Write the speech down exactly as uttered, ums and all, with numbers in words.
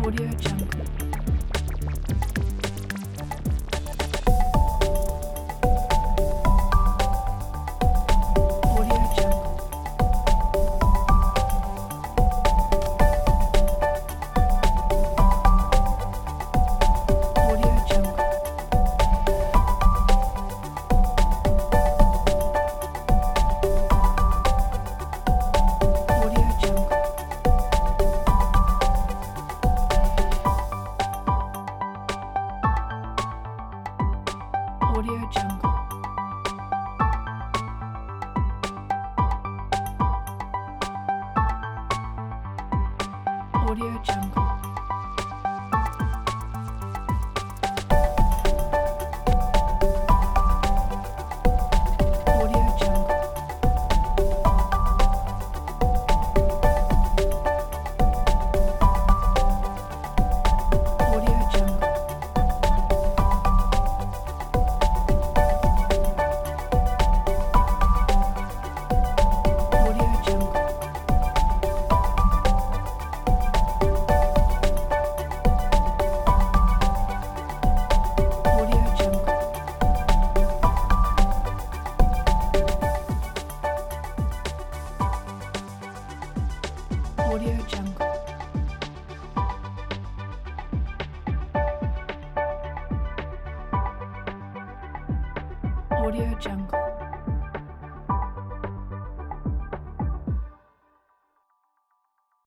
Audio Jungle. Audio Jungle. Audio Jungle. Audio Jungle. Audio Jungle. Audio Jungle. Audio Jungle. Audio Jungle. Audio Jungle. Audio Jungle. Audio Jungle. Audio Jungle.